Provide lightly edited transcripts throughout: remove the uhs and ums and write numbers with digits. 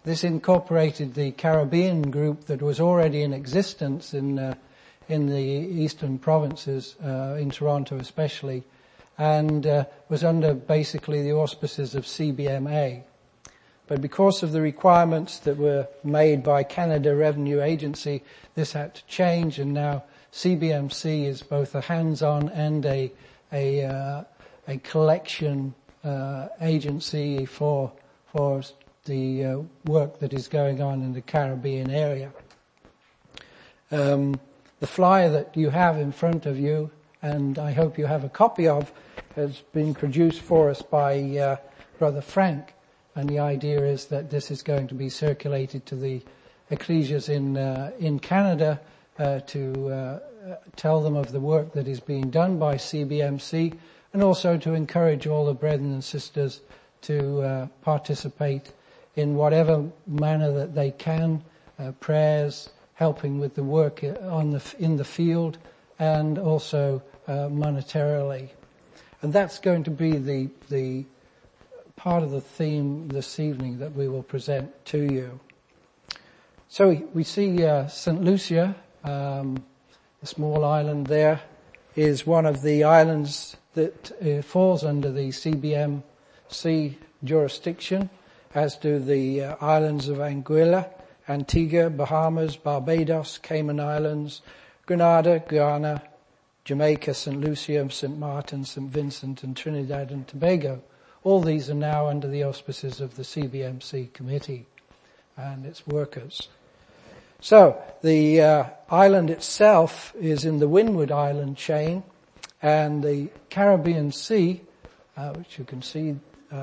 This incorporated the Caribbean group that was already in existence in the eastern provinces, in Toronto especially, and was under basically the auspices of CBMA. But because of the requirements that were made by Canada Revenue Agency, this had to change, and now CBMC is both a hands-on and a collection agency for the work that is going on in the Caribbean area. The flyer that you have in front of you, and I hope you have a copy of, has been produced for us by Brother Frank, and the idea is that this is going to be circulated to the ecclesias in Canada to tell them of the work that is being done by CBMC, and also to encourage all the brethren and sisters to participate in whatever manner that they can, prayers, helping with the work in the field, and also monetarily. And that's going to be the part of the theme this evening that we will present to you. So we see St. Lucia, the small island there, is one of the islands that falls under the CBMC jurisdiction, as do the islands of Anguilla, Antigua, Bahamas, Barbados, Cayman Islands, Grenada, Guyana, Jamaica, St. Lucia, St. Martin, St. Vincent, and Trinidad and Tobago. All these are now under the auspices of the CBMC committee and its workers. So the island itself is in the Windward Island chain, and the Caribbean Sea, which you can see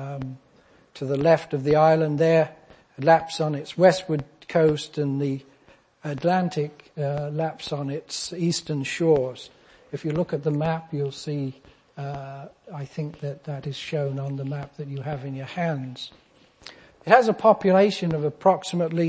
to the left of the island there, laps on its westward coast, and the Atlantic laps on its eastern shores. If you look at the map, you'll see, I think that is shown on the map that you have in your hands. It has a population of approximately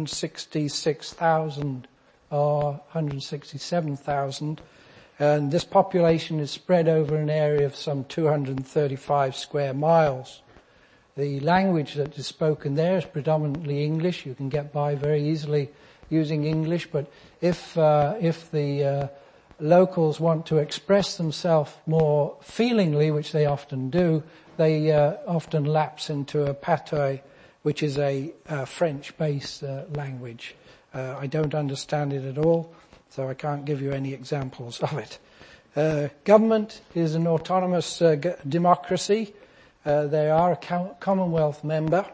166,000 or 167,000, and this population is spread over an area of some 235 square miles. The language that is spoken there is predominantly English. You can get by very easily using English, but if the locals want to express themselves more feelingly, which they often do, they often lapse into a patois, which is a French-based language. I don't understand it at all, so I can't give you any examples of it. Government is an autonomous democracy. They are a Commonwealth member.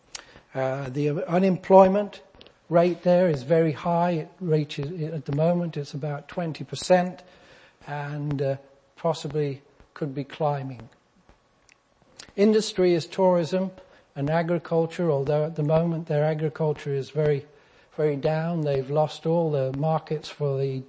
The unemployment rate there is very high. It reaches, at the moment, it's about 20%, and possibly could be climbing. Industry is tourism and agriculture, although at the moment their agriculture is very, very down. They've lost all the markets for the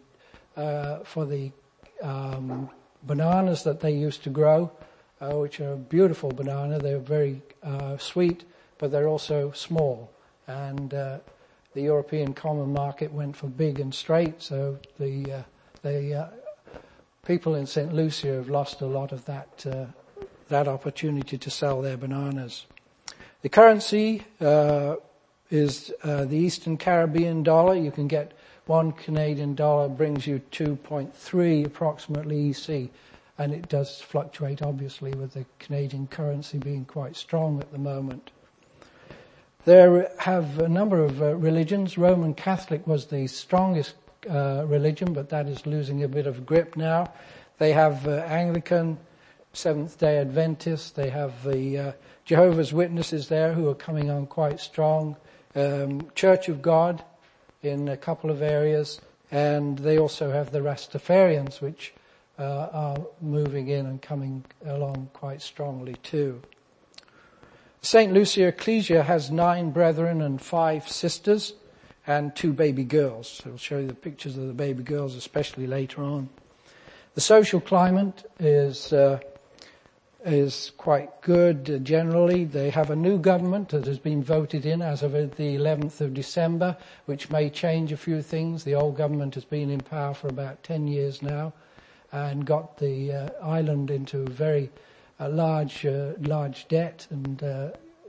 bananas that they used to grow, which are a beautiful banana. They're very sweet, but they're also small. And the European common market went for big and straight, so the people in St. Lucia have lost a lot of that opportunity to sell their bananas. The currency is the Eastern Caribbean dollar. You can get $1 Canadian brings you 2.3 approximately EC, and it does fluctuate obviously with the Canadian currency being quite strong at the moment. There have a number of religions. Roman Catholic was the strongest religion, but that is losing a bit of grip now. They have Anglican, Seventh-day Adventist. They have the Jehovah's Witnesses there, who are coming on quite strong. Church of God in a couple of areas, and they also have the Rastafarians, which are moving in and coming along quite strongly too. St. Lucia Ecclesia has 9 brethren and 5 sisters and 2 baby girls. So I'll show you the pictures of the baby girls, especially later on. The social climate is quite good generally. They have a new government that has been voted in as of the 11th of December, which may change a few things. The old government has been in power for about 10 years now and got the island into very large debt and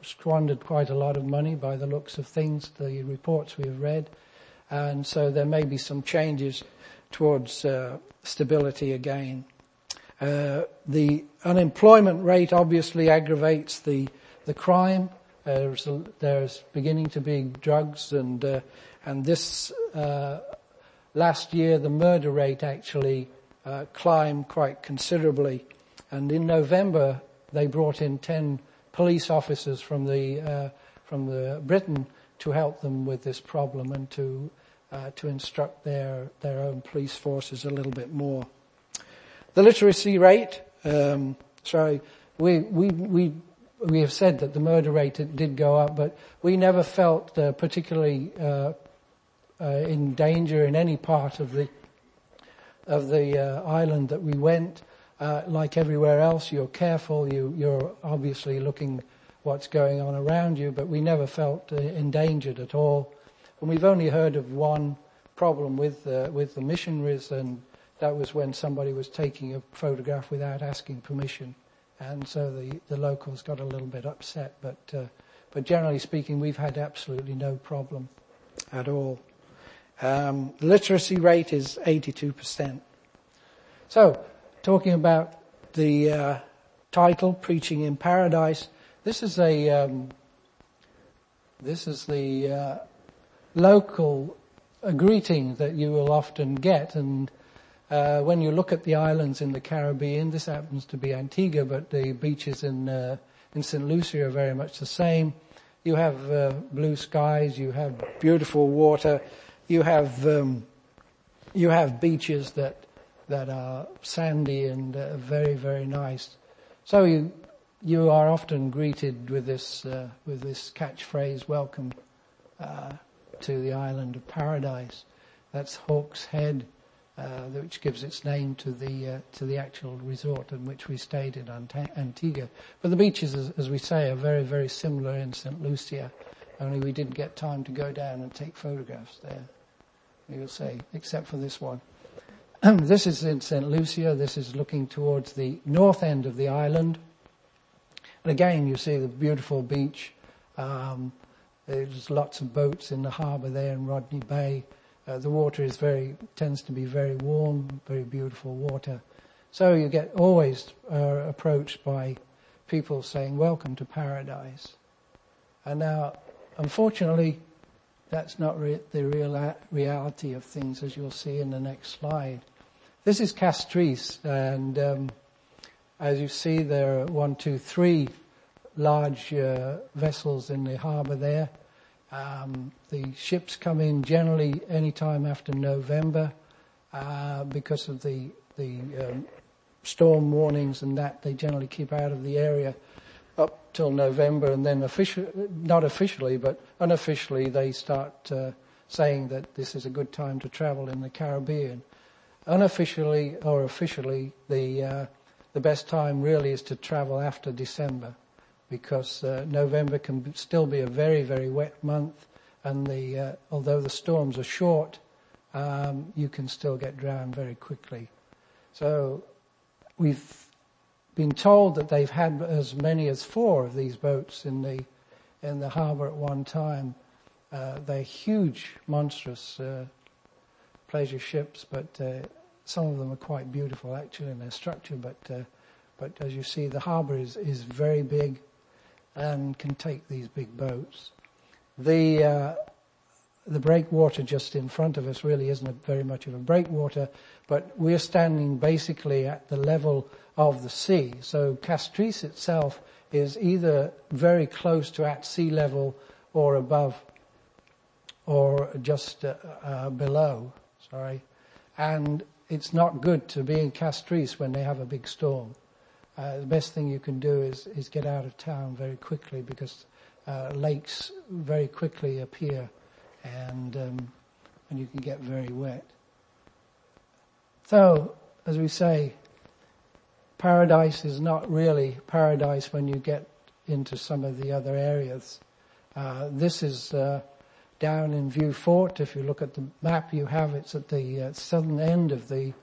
squandered quite a lot of money by the looks of things, the reports we've read. And so there may be some changes towards stability again. The unemployment rate obviously aggravates the crime. There's beginning to be drugs, and this last year the murder rate actually climbed quite considerably. And in November they brought in 10 police officers from the Britain to help them with this problem and to instruct their own police forces a little bit more. The literacy rate, we have said that the murder rate did go up, but we never felt particularly in danger in any part of the island that we went. Like everywhere else, you're careful. You're obviously looking what's going on around you, but we never felt endangered at all. And we've only heard of one problem with the missionaries, and that was when somebody was taking a photograph without asking permission, and so the locals got a little bit upset. But generally speaking, we've had absolutely no problem at all. The literacy rate is 82%. So, talking about the title, Preaching in Paradise, this is the local greeting that you will often get, and when you look at the islands in the Caribbean, this happens to be Antigua, but the beaches in St. Lucia are very much the same. You have blue skies, you have beautiful water, you have beaches that are sandy and very, very nice. So you are often greeted with this catchphrase, "Welcome to the island of paradise." That's Hawke's Head, which gives its name to the actual resort in which we stayed in Antigua. But the beaches, as we say, are very, very similar in St. Lucia, only we didn't get time to go down and take photographs there, you'll say, except for this one. This is in St. Lucia. This is looking towards the north end of the island. And again, you see the beautiful beach. There's lots of boats in the harbour there in Rodney Bay. The water tends to be very warm, very beautiful water. So you get always approached by people saying, "Welcome to paradise." And now, unfortunately, that's not the reality of things, as you'll see in the next slide. This is Castries, and as you see, there are 1, 2, 3 large vessels in the harbour there. The ships come in generally any time after November because of the storm warnings and that. They generally keep out of the area up till November, and then not officially, but unofficially, they start saying that this is a good time to travel in the Caribbean. Unofficially or officially, the best time really is to travel after December, because November can still be a very, very wet month, and although the storms are short, you can still get drowned very quickly. So we've been told that they've had as many as 4 of these boats in the harbour at one time. They're huge, monstrous pleasure ships, but some of them are quite beautiful actually in their structure. But as you see, the harbour is very big and can take these big boats. The breakwater just in front of us really isn't very much of a breakwater, but we're standing basically at the level of the sea. So Castries itself is either very close to at sea level or above, or just below, and it's not good to be in Castries when they have a big storm. The best thing you can do is get out of town very quickly, because lakes very quickly appear and you can get very wet. So, as we say, paradise is not really paradise when you get into some of the other areas. This is down in Vieux Fort. If you look at the map you have, it's at the southern end of the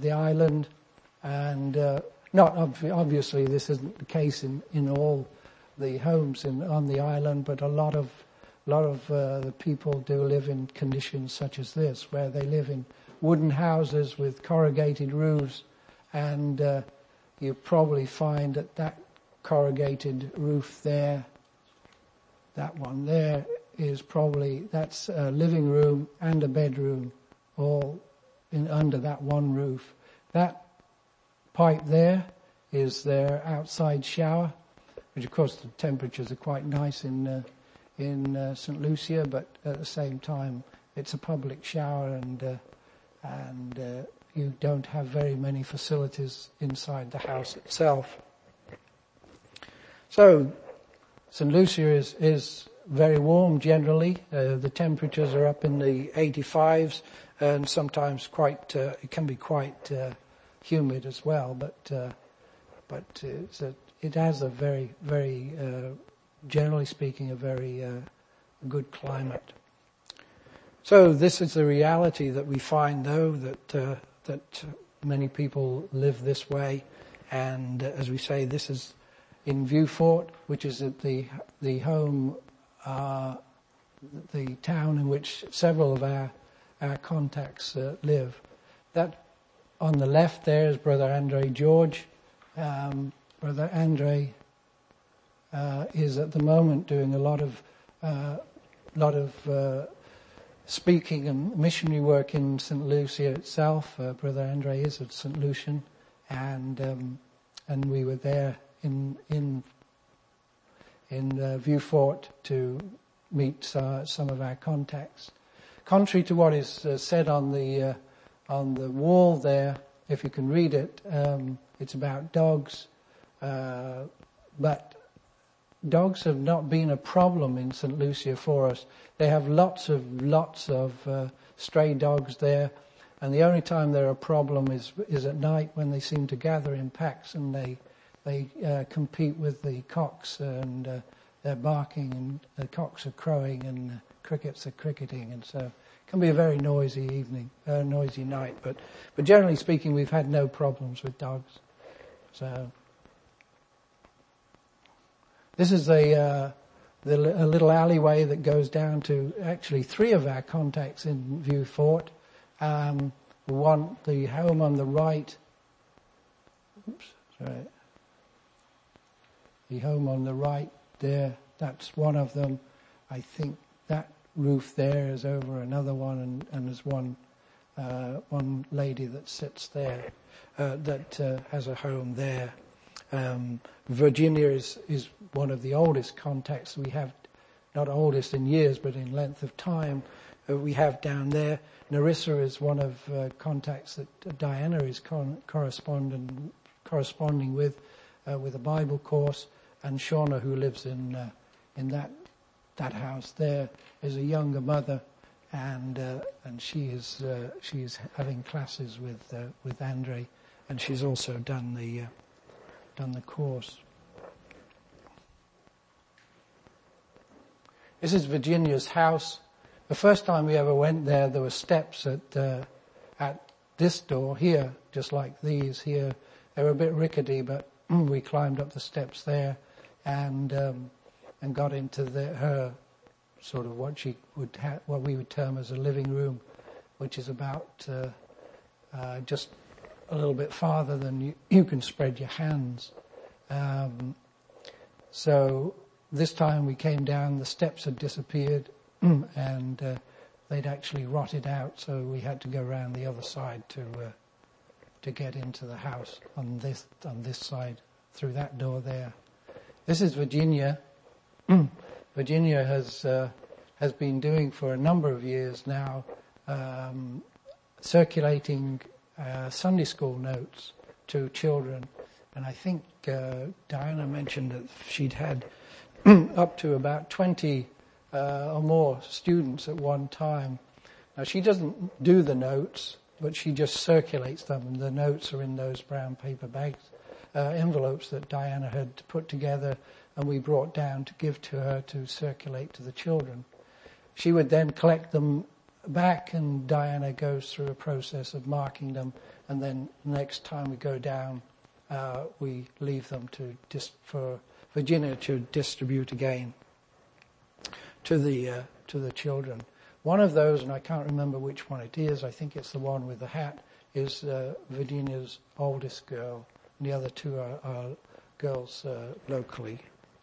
island, and not obviously this isn't the case in all the homes on the island, but a lot of the people do live in conditions such as this, where they live in wooden houses with corrugated roofs, and you probably find that corrugated roof there, that one there, that's a living room and a bedroom, all under that one roof. That pipe there is their outside shower, which of course the temperatures are quite nice in St. Lucia, but at the same time it's a public shower, and you don't have very many facilities inside the house itself. So St. Lucia is very warm generally. The temperatures are up in the 85s, and sometimes it can be quite humid as well. But it has a very, very, generally speaking, a very good climate. So this is the reality that we find, though, that many people live this way, and as we say, this is in Vieux Fort, which is at the home, the town in which several of our contacts live. That on the left there is Brother Andre George. Brother Andre is at the moment doing a lot of speaking and missionary work in St. Lucia itself. Brother Andre is at St. Lucian, and we were there in Vieux Fort to meet some of our contacts. Contrary to what is said on the wall there, if you can read it, it's about dogs, but dogs have not been a problem in St. Lucia for us. They have lots of stray dogs there, and the only time they're a problem is at night, when they seem to gather in packs and they compete with the cocks, and they're barking, and the cocks are crowing, and the crickets are cricketing, and so it can be a very noisy noisy night. But generally speaking, we've had no problems with dogs. So this is a little alleyway that goes down to actually three of our contacts in Vieux Fort. The home on the right. The home on the right there, that's one of them. I think that roof there is over another one, and there's one lady that sits there that has a home there. Virginia is one of the oldest contacts we have, not oldest in years, but in length of time we have down there. Narissa is one of contacts that Diana is corresponding with a Bible course, and Shauna, who lives in that house there, is a younger mother, and she is having classes with Andre, and she's also done the course. This is Virginia's house. The first time we ever went there were steps at this door here, just like these here. They were a bit rickety, but we climbed up the steps there and got into her sort of what we would term as a living room, which is about just a little bit farther than you can spread your hands. So this time we came down, the steps had disappeared, and they'd actually rotted out, so we had to go around the other side to get into the house on this side through that door there. This is Virginia. Virginia has been doing for a number of years now circulating Sunday school notes to children, and I think Diana mentioned that she'd had up to about 20 or more students at one time. Now she doesn't do the notes, but she just circulates them, and the notes are in those brown paper bags, envelopes that Diana had put together and we brought down to give to her to circulate to the children. She would then collect them back, and Diana goes through a process of marking them, and then next time we go down, we leave them to just for Virginia to distribute again to the children. One of those, and I can't remember which one it is, I think it's the one with the hat, is Virginia's oldest girl. And the other two are girls locally.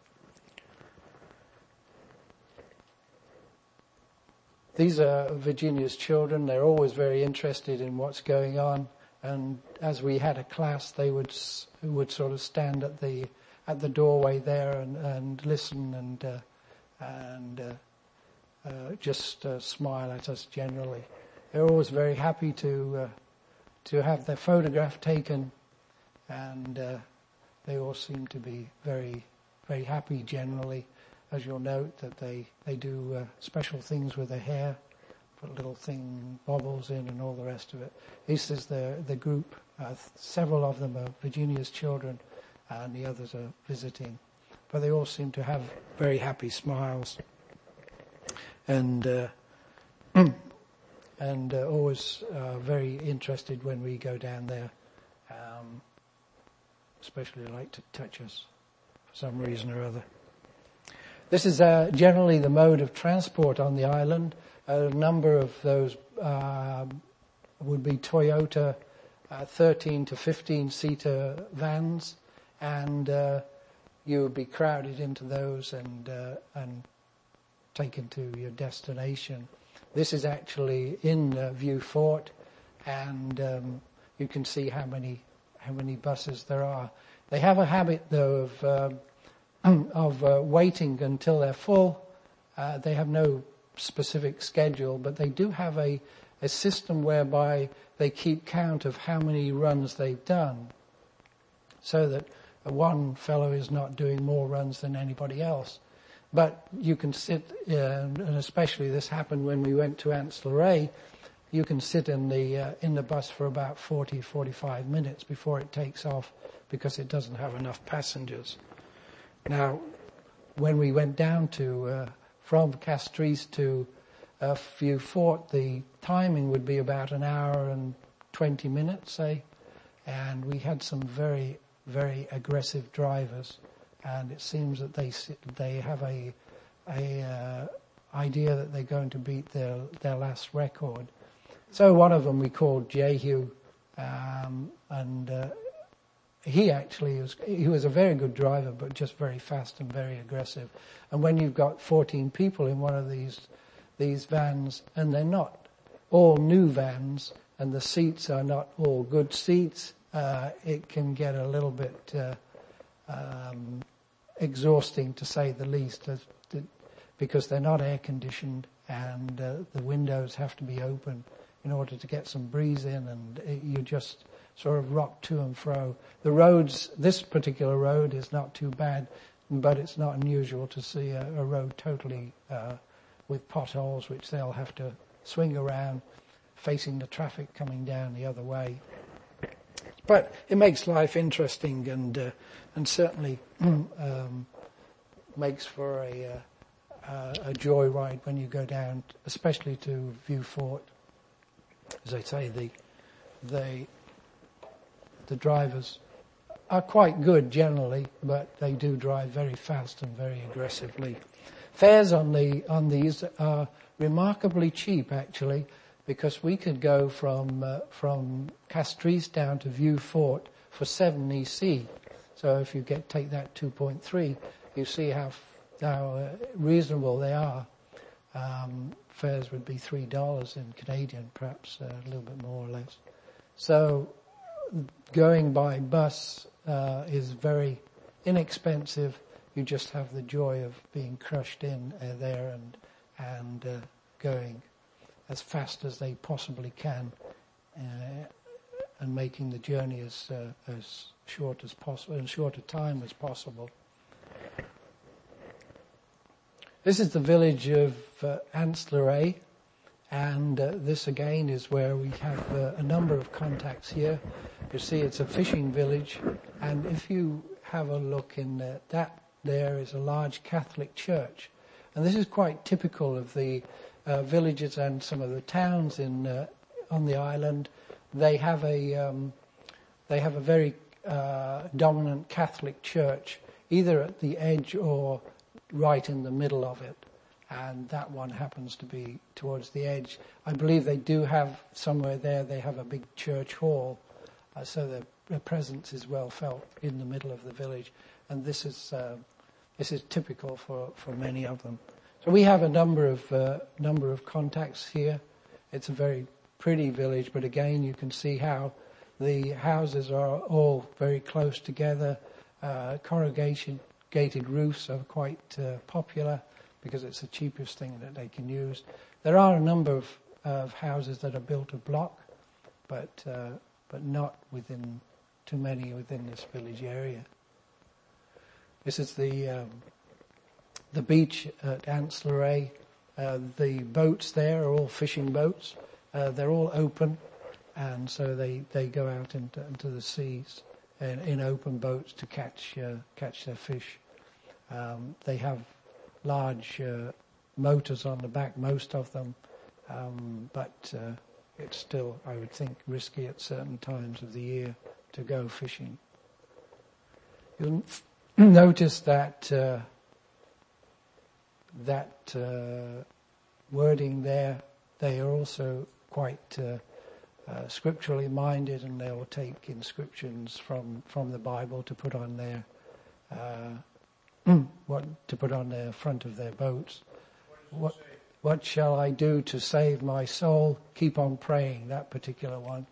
These are Virginia's children. They're always very interested in what's going on. And as we had a class, they would sort of stand at the doorway there and listen and just smile at us generally. They're always very happy to have their photograph taken, and they all seem to be very, very happy generally. As you'll note that they do special things with their hair, put little bobbles in and all the rest of it. This is the group. Several of them are Virginia's children, and the others are visiting. But they all seem to have very happy smiles, and always very interested when we go down there. Especially like to touch us for some reason or other. This is generally the mode of transport on the island. A number of those would be Toyota 13 to 15-seater vans, and you would be crowded into those and taken to your destination. This is actually in View Fort, and you can see how many buses there are. They have a habit, though, of waiting until they're full. They have no specific schedule, but they do have a system whereby they keep count of how many runs they've done, so that one fellow is not doing more runs than anybody else. But you can sit, and especially this happened when we went to Anse-la-Raye, you can sit in the bus for about 40-45 minutes before it takes off, because it doesn't have enough passengers. Now, when we went down from Castries to View Fort, the timing would be about an hour and 20 minutes, say, and we had some very, very aggressive drivers, and it seems that they have a idea that they're going to beat their last record. So one of them we called Jehu, and he was a very good driver, but just very fast and very aggressive. And when you've got 14 people in one of these vans, and they're not all new vans, and the seats are not all good seats, it can get a little bit exhausting, to say the least, because they're not air conditioned, and the windows have to be open in order to get some breeze in, and you just sort of rock to and fro. The roads, this particular road is not too bad, but it's not unusual to see a road totally with potholes, which they'll have to swing around, facing the traffic coming down the other way. But it makes life interesting, and certainly makes for a joyride when you go down, especially to View Fort. As I say, the drivers are quite good generally, but they do drive very fast and very aggressively. Fares on these are remarkably cheap, actually, because we could go from Castries down to View Fort for 7 EC. So if you take that 2.3, you see how reasonable they are. Fares would be $3 in Canadian, perhaps a little bit more or less. So going by bus is very inexpensive. You just have the joy of being crushed in there and going as fast as they possibly can, and making the journey as short as possible, in short a time as possible. This is the village of Anse-la-Raye, and this again is where we have a number of contacts here. You see, it's a fishing village, and if you have a look in that, there is a large Catholic church, and this is quite typical of the villages and some of the towns on the island. They have a very dominant Catholic church, either at the edge or right in the middle of it. And that one happens to be towards the edge. I believe they do have somewhere there, they have a big church hall, so their presence is well felt in the middle of the village. And this is typical for many of them. So we have a number of contacts here. It's a very pretty village, but again, you can see how the houses are all very close together. Corrugated roofs are quite popular because it's the cheapest thing that they can use. There are a number of houses that are built of block, but not too many within this village area. This is the beach at Antsleray. The boats there are all fishing boats. They're all open, and so they go out into the seas in open boats to catch their fish. They have large motors on the back, most of them, but it's still, I would think, risky at certain times of the year to go fishing. You'll notice that wording there, they are also quite scripturally minded, and they'll take inscriptions from the Bible to put on their front of their boats. What shall I do to save my soul? Keep on praying. That particular one.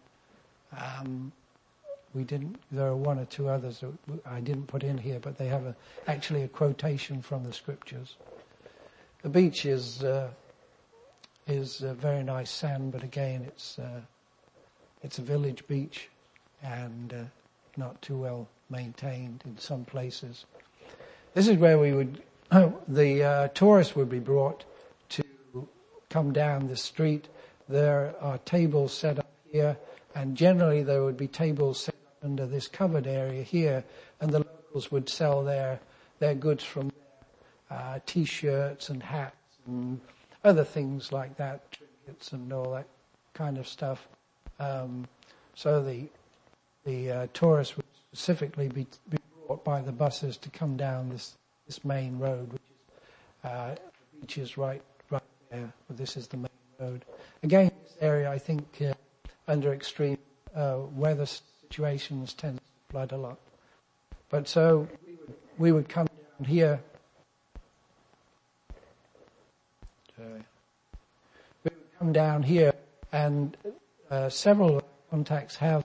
There are one or two others that I didn't put in here, but they have actually a quotation from the scriptures. The beach is a very nice sand, but again, it's a village beach and not too well maintained in some places. This is where the tourists would be brought to come down the street. There are tables set up here, and generally there would be tables set up under this covered area here, and the locals would sell their goods from there, T-shirts and hats and other things like that, trinkets and all that kind of stuff. So the tourists would specifically be brought by the buses to come down this main road, which is the beach is right there. But this is the main road. Again, this area, I think, under extreme weather situations, tends to flood a lot. But so we would come down here. We would come down here, and several contacts have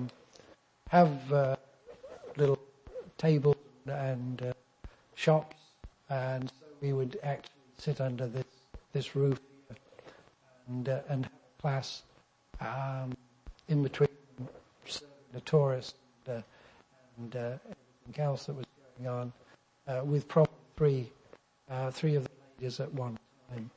little tables and shops, and so we would actually sit under this roof here and have a class in between the tourists and everything else that was going on, with probably three of the ladies at one time.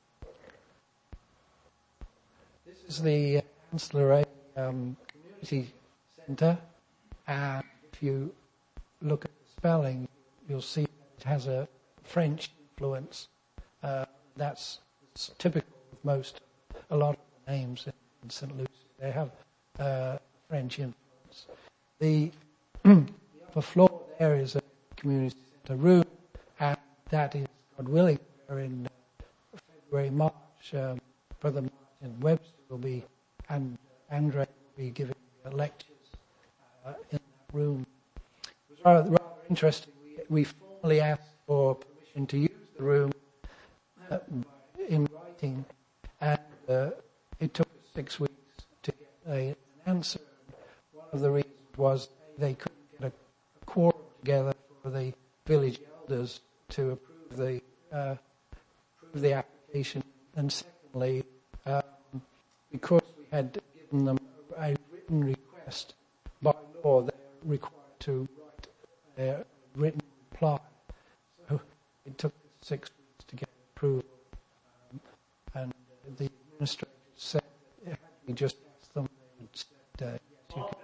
This is the Antsleray Community Centre, and if you look at the spelling, you'll see it has a French influence. That's typical with a lot of the names in St. Lucy. They have French influence. The upper floor there is a community centre room, and that is, God willing, where in February, March, Brother Martin Webster will be, and Andre will be giving lectures in that room. It was rather interesting. We formally asked for permission to use the room in writing, and it took us 6 weeks to get an answer. One of the reasons was they couldn't get a quorum together for the village elders to approve the application, and secondly, because we had given them a written request, by law they're required to write a written reply. So it took 6 weeks to get approval, and the administrators said that had we just asked them, they would said, yes, you can.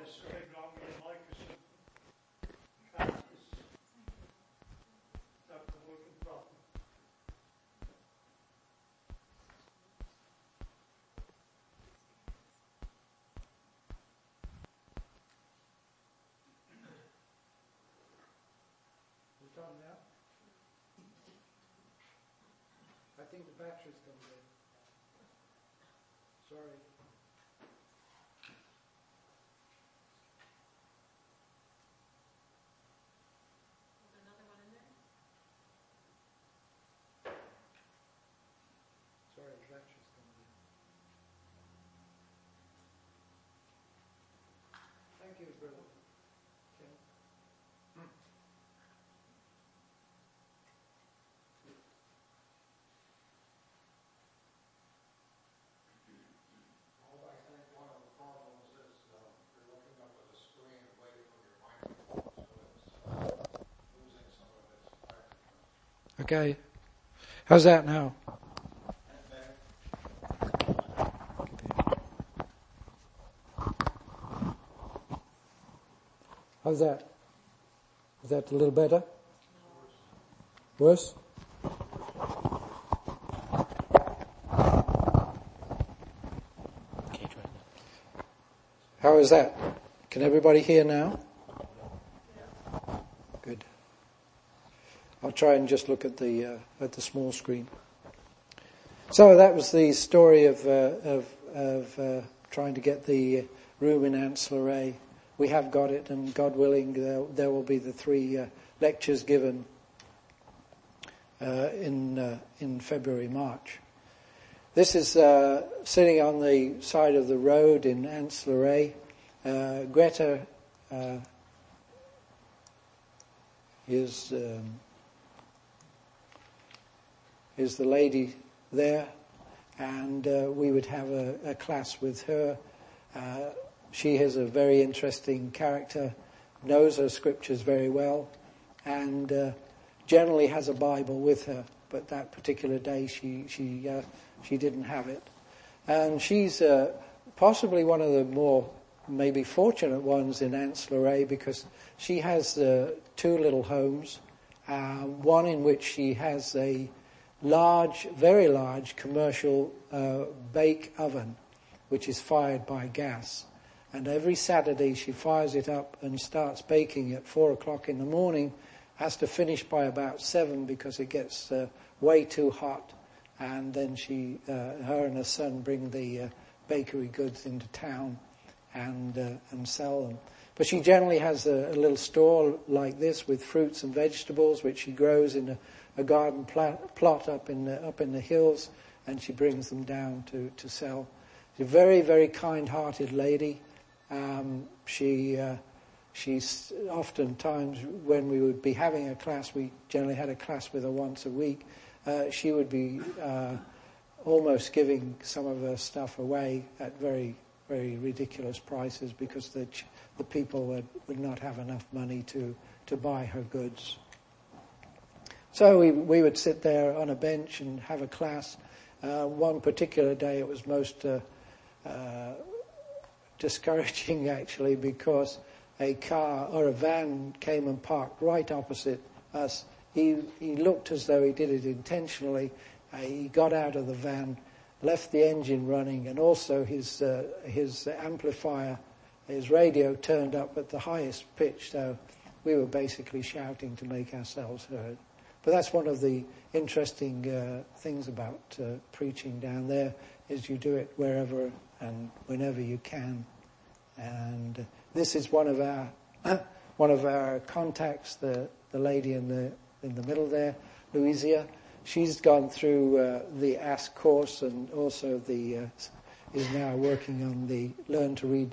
think the battery's come in. Sorry. Another one in there? Sorry, the battery's come in. Thank you, brother. Okay. I think one of the problems is you're looking up at the screen away from your microphone, so it's losing some of its microphone. Okay. How's that now? How's that? Is that a little better? Worse? How is that? Can everybody hear now? Good. I'll try and just look at the small screen. So that was the story of trying to get the room in Ancillaray. We have got it, and God willing, there will be the 3 lectures given in February, March. This is sitting on the side of the road in Ancillaray. Greta is the lady there, and we would have a class with her. She is a very interesting character, knows her scriptures very well, and generally has a Bible with her. But that particular day, she didn't have it, and she's possibly one of the more maybe fortunate ones in Ancillaray, because she has 2 little homes, one in which she has a very large commercial bake oven, which is fired by gas. And every Saturday she fires it up and starts baking at 4 o'clock in the morning, has to finish by about 7 because it gets way too hot. And then her and her son bring the bakery goods into town and sell them. But she generally has a little store like this with fruits and vegetables, which she grows in a garden plot up in the hills, and she brings them down to sell. She's a very, very kind-hearted lady. She's oftentimes, when we would be having a class, we generally had a class with her once a week, she would be almost giving some of her stuff away at very, very ridiculous prices, because the people would not have enough money to buy her goods. So we would sit there on a bench and have a class. One particular day it was most discouraging, actually, because a car or a van came and parked right opposite us. He looked as though he did it intentionally. He got out of the van, left the engine running, and also his amplifier, his radio, turned up at the highest pitch, so we were basically shouting to make ourselves heard. But that's one of the interesting things about preaching down there, is you do it wherever and whenever you can. And this is one of our contacts, the lady in the middle there, Louisa. She's gone through the Ask course, and also is now working on the Learn to Read,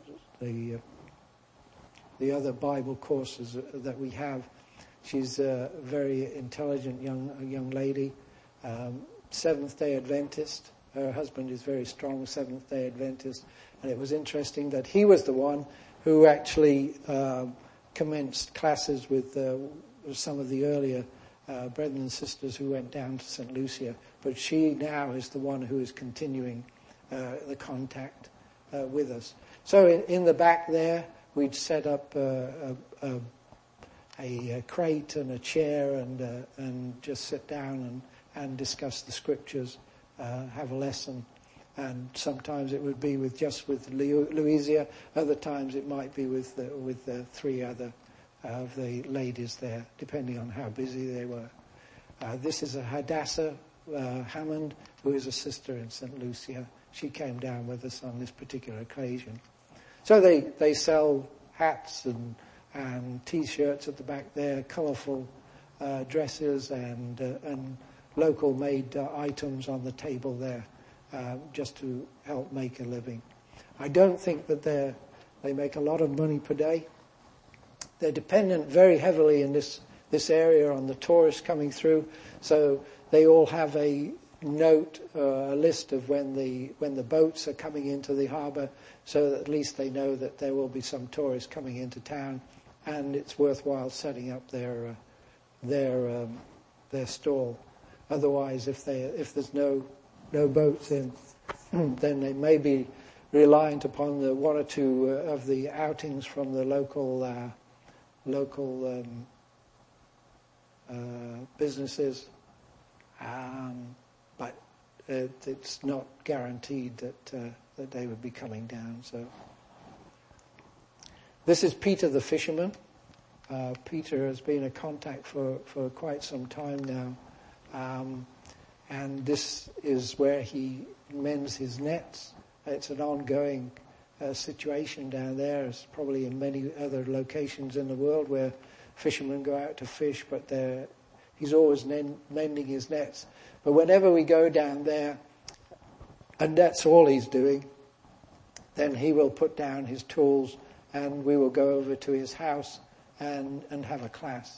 the other Bible courses that we have. She's a very intelligent young lady, Seventh-day Adventist. Her husband is very strong Seventh-day Adventist, and it was interesting that he was the one who actually commenced classes with some of the earlier brethren and sisters who went down to St. Lucia. But she now is the one who is continuing the contact with us. So in the back there, we'd set up a crate and a chair and just sit down and discuss the scriptures, have a lesson. And sometimes it would be with Louisa. Other times it might be with the 3 other of the ladies there, depending on how busy they were. This is a Hadassah Hammond, who is a sister in St. Lucia. She came down with us on this particular occasion. So they sell hats and T-shirts at the back there, colourful dresses and local made items on the table there, just to help make a living. I don't think that they make a lot of money per day. They're dependent very heavily in this area on the tourists coming through, so they all have a note, a list of when the boats are coming into the harbour, so that at least they know that there will be some tourists coming into town, and it's worthwhile setting up their stall. Otherwise, if there's no boats in, then they may be reliant upon the one or two of the outings from the local businesses, but it's not guaranteed that they would be coming down. So this is Peter the fisherman. Peter has been a contact for quite some time now, and this is where he mends his nets. It's an ongoing situation down there. It's probably in many other locations in the world where fishermen go out to fish, but he's always mending his nets. But whenever we go down there, and that's all he's doing, then he will put down his tools and we will go over to his house and have a class.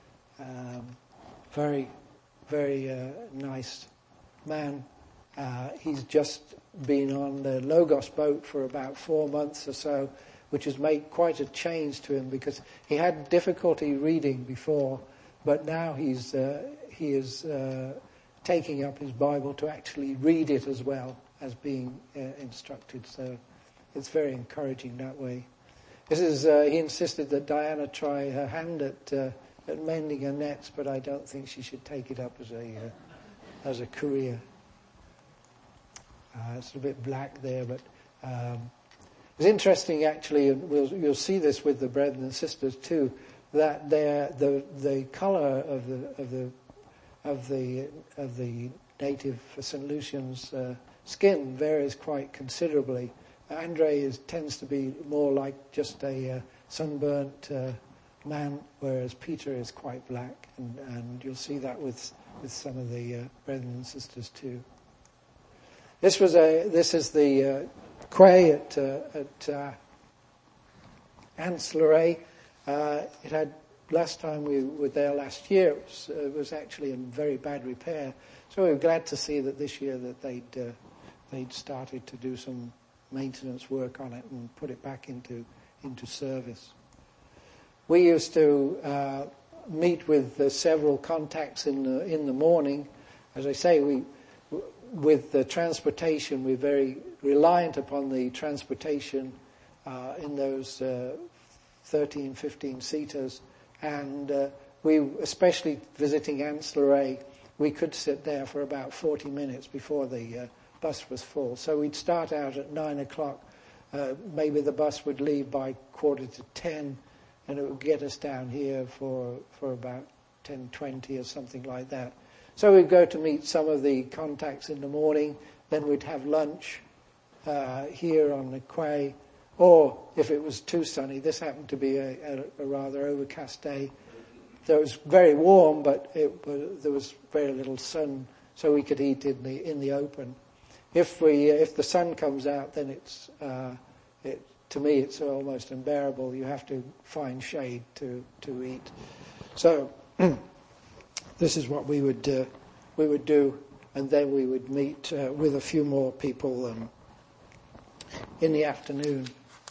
Very, very nice man. He's just been on the Logos boat for about 4 months or so, which has made quite a change to him because he had difficulty reading before, but now he is taking up his Bible to actually read it as well as being instructed. So it's very encouraging that way. This is he insisted that Diana try her hand at mending her nets, but I don't think she should take it up as a career. It's a bit black there, but it's interesting actually, and you'll see this with the brethren and sisters too, that the colour of the native St. Lucian's skin varies quite considerably. Andre tends to be more like just a sunburnt man, whereas Peter is quite black, and you'll see that with some of the brethren and sisters too. This is the quay at Anse-Lorraine. It had, last time we were there last year, it was actually in very bad repair. So we were glad to see that this year that they'd started to do some maintenance work on it and put it back into service. We used to meet with several contacts in the morning. As I say, with the transportation, we're very reliant upon the transportation in those 13, 15 seaters, and we, especially visiting Anse-Lorraine, we could sit there for about 40 minutes before the bus was full. So we'd start out at 9 o'clock. Maybe the bus would leave by 9:45, and it would get us down here for about 10:20 or something like that. So we'd go to meet some of the contacts in the morning, then we'd have lunch here on the quay, or if it was too sunny, this happened to be a rather overcast day. So it was very warm, but there was very little sun, so we could eat in the open. If the sun comes out, then to me it's almost unbearable. You have to find shade to eat. So this is what we would do, and then we would meet with a few more people in the afternoon,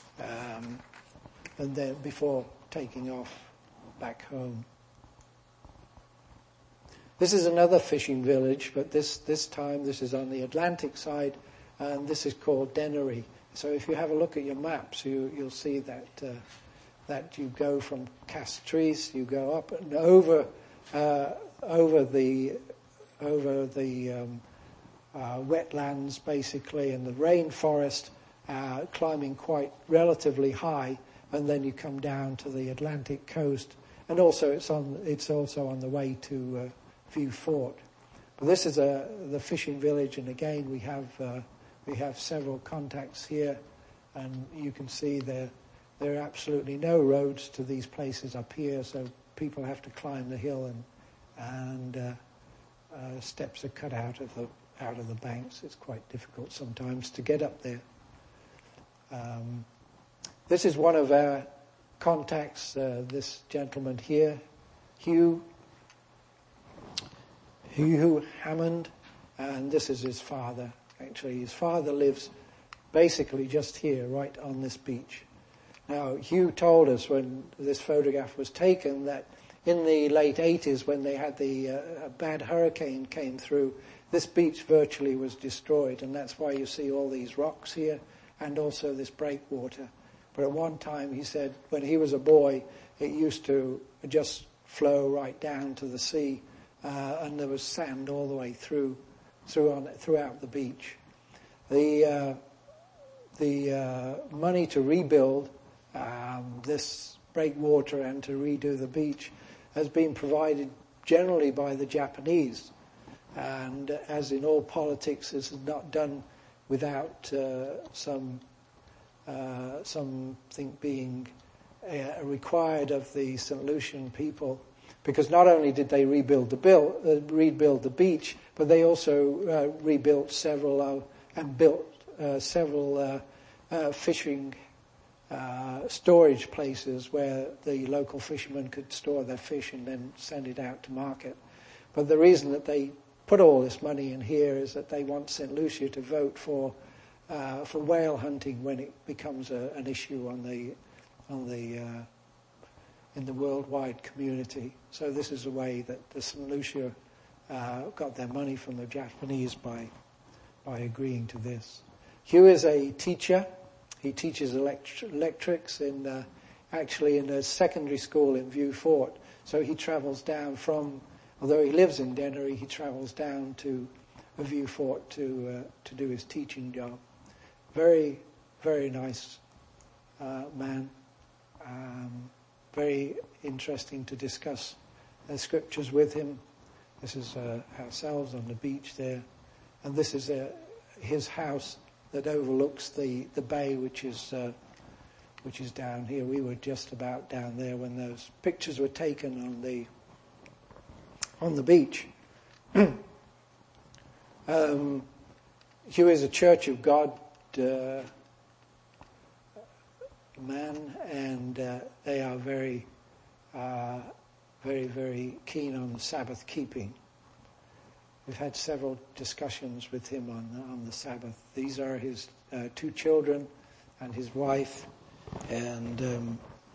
and then before taking off back home. This is another fishing village, but this time this is on the Atlantic side, and this is called Dennery. So if you have a look at your maps, you'll see that you go from Castries, you go up and over the wetlands basically, and the rainforest, climbing quite relatively high, and then you come down to the Atlantic coast, and also it's also on the way to Vieux Fort. But this is the fishing village, and again we have several contacts here, and you can see there are absolutely no roads to these places up here, so people have to climb the hill, and steps are cut out of the banks. It's quite difficult sometimes to get up there. This is one of our contacts, this gentleman here, Hugh Hammond, and this is his father. Actually, his father lives basically just here, right on this beach. Now, Hugh told us when this photograph was taken that in the late 80s, when they had the bad hurricane came through, this beach virtually was destroyed, and that's why you see all these rocks here and also this breakwater. But at one time, he said, when he was a boy, it used to just flow right down to the sea, and there was sand all the way throughout the beach. The money to rebuild this breakwater and to redo the beach has been provided generally by the Japanese, and as in all politics, this is not done without something being required of the St. Lucian people, because not only did they rebuild the beach, but they also rebuilt several fishing storage places where the local fishermen could store their fish and then send it out to market. But the reason that they put all this money in here is that they want St. Lucia to vote for whale hunting when it becomes an issue in the worldwide community. So this is a way that the St. Lucia got their money from the Japanese by agreeing to this. Hugh is a teacher. He teaches electrics in a secondary school in Vieux Fort. So he travels down although he lives in Dennery, he travels down to Vieux Fort to do his teaching job. Very, very nice man. Very interesting to discuss the scriptures with him. This is ourselves on the beach there, and this is his house that overlooks the bay, which is down here. We were just about down there when those pictures were taken on the beach. Hugh is a Church of God man, and they are very, very, very keen on the Sabbath keeping. We've had several discussions with him on the Sabbath. These are his 2 children and his wife, and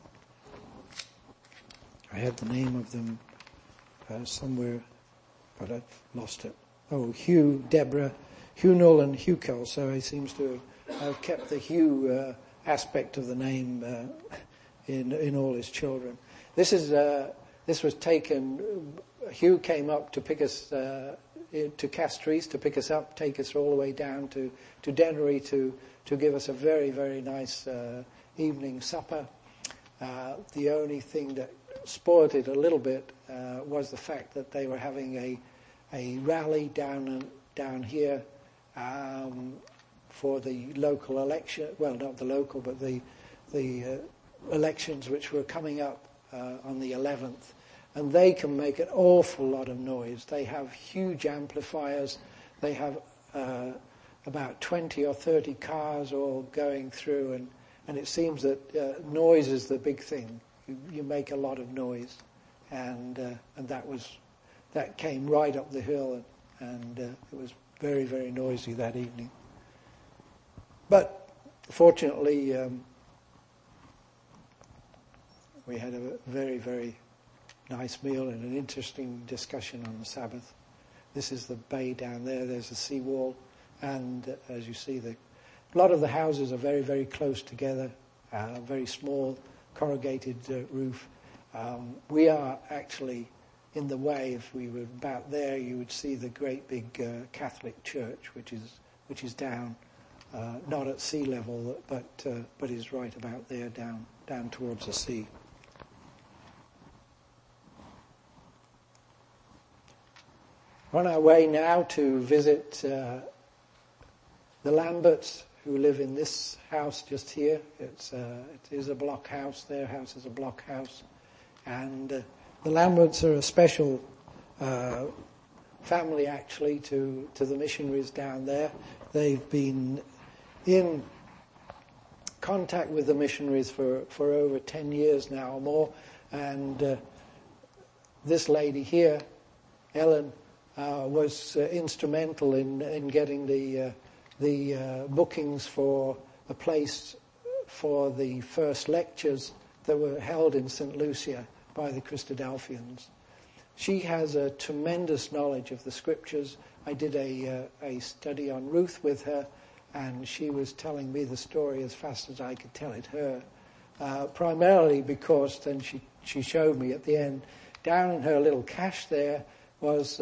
I had the name of them somewhere, but I've lost it. Oh, Hugh, Deborah, Hugh Nolan, Hugh Kell. So he seems to have kept the Hugh aspect of the name in all his children. This was taken. Hugh came up to pick us to Castries to pick us up, take us all the way down to Dennery to give us a very, very nice evening supper. The only thing that spoiled it a little bit was the fact that they were having a rally down here for the local election. Well, not the local, but the elections which were coming up on the 11th. And they can make an awful lot of noise. They have huge amplifiers. They have about 20 or 30 cars all going through, and it seems that noise is the big thing. You make a lot of noise, and that came right up the hill, and it was very, very noisy that evening. But fortunately, we had a very, very nice meal and an interesting discussion on the Sabbath. This is the bay down there. There's the seawall, and as you see, a lot of the houses are very, very close together. Very small, corrugated roof. We are actually in the way. If we were about there, you would see the great big Catholic church, which is down, not at sea level, but is right about there, down towards the sea. We're on our way now to visit the Lamberts, who live in this house just here. It is a block house. Their house is a block house. And the Lamberts are a special family, actually, to the missionaries down there. They've been in contact with the missionaries for over 10 years now or more. And this lady here, Ellen, was instrumental in getting the bookings for a place for the first lectures that were held in St. Lucia by the Christadelphians. She has a tremendous knowledge of the scriptures. I did a study on Ruth with her, and she was telling me the story as fast as I could tell it her, primarily because then she showed me at the end, down in her little cache there was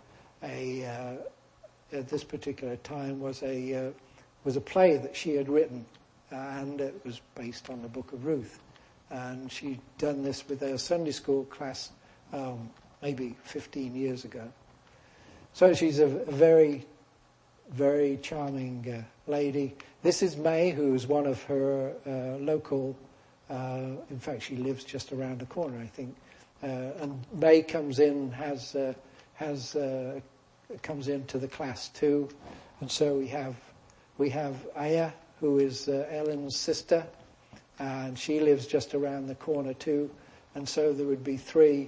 at this particular time was a play that she had written, and it was based on the book of Ruth. And she'd done this with her Sunday school class maybe 15 years ago. So she's a very, very charming lady. This is May, who's one of her local, in fact she lives just around the corner, I think. And May comes in, comes into the class too. And so we have Aya, who is Ellen's sister, and she lives just around the corner too. And so there would be three.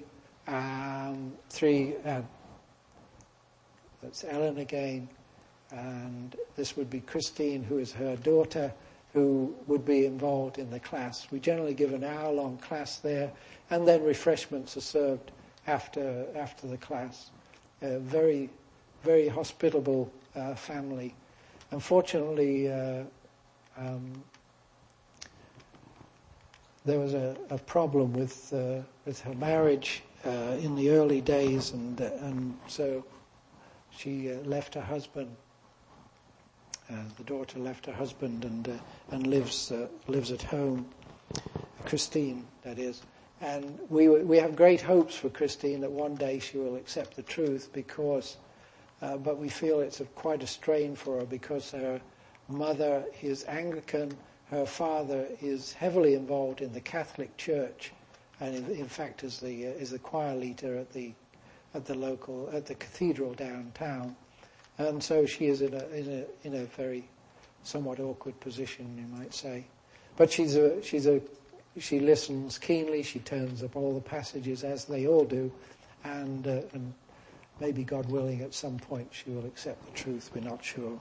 That's Ellen again, and this would be Christine, who is her daughter, who would be involved in the class. We generally give an hour-long class there, and then refreshments are served after the class. Very, very hospitable family. Unfortunately, there was a problem with her marriage in the early days, and so she left her husband. The daughter left her husband and lives at home. Christine, that is. And we have great hopes for Christine that one day she will accept the truth, because, but we feel it's quite a strain for her because her mother is Anglican, her father is heavily involved in the Catholic Church, and in fact is the choir leader at the cathedral downtown, and so she is in a very somewhat awkward position, you might say. But she listens keenly. She turns up all the passages as they all do, and maybe God willing, at some point she will accept the truth. We're not sure.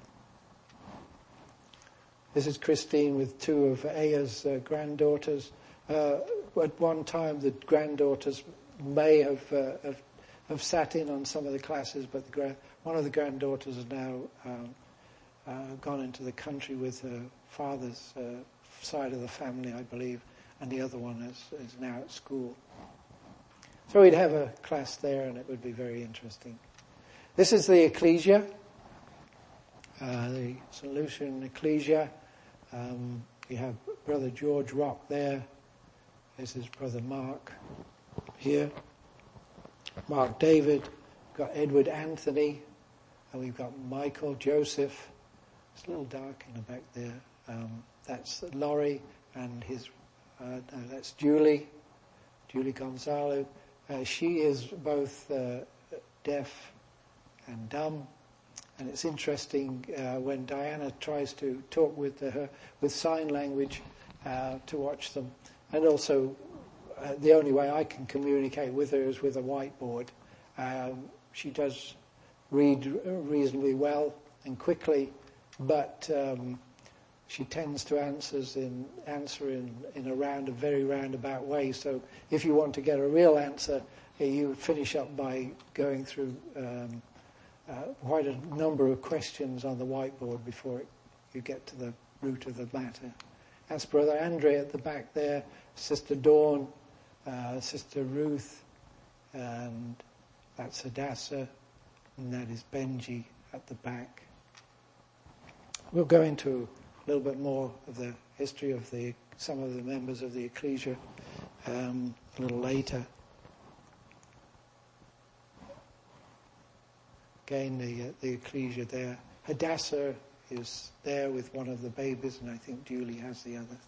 This is Christine with two of Aya's granddaughters. At one time, the granddaughters may have sat in on some of the classes, but one of the granddaughters has now gone into the country with her father's side of the family, I believe, and the other one is now at school. So we'd have a class there, and it would be very interesting. This is the Ecclesia, the St. Lucian Ecclesia. We have Brother George Rock there. This is Brother Mark here. Mark David. We've got Edward Anthony. And we've got Michael Joseph. It's a little dark in the back there. That's Laurie and that's Julie Gonzalo. She is both deaf and dumb. And it's interesting when Diana tries to talk with her with sign language to watch them. And also, the only way I can communicate with her is with a whiteboard. She does read reasonably well and quickly, but she tends to answer in a very roundabout way. So if you want to get a real answer, you finish up by going through quite a number of questions on the whiteboard before you get to the root of the matter. That's Brother Andre at the back there, Sister Dawn, Sister Ruth, and that's Hadassah, and that is Benji at the back. We'll go into a little bit more of the history of some of the members of the Ecclesia a little later. Again, the ecclesia there. Hadassah is there with one of the babies, and I think Julie has the other.